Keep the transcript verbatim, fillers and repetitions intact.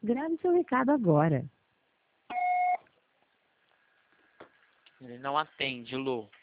Grave seu recado agora. Ele não atende, Lu.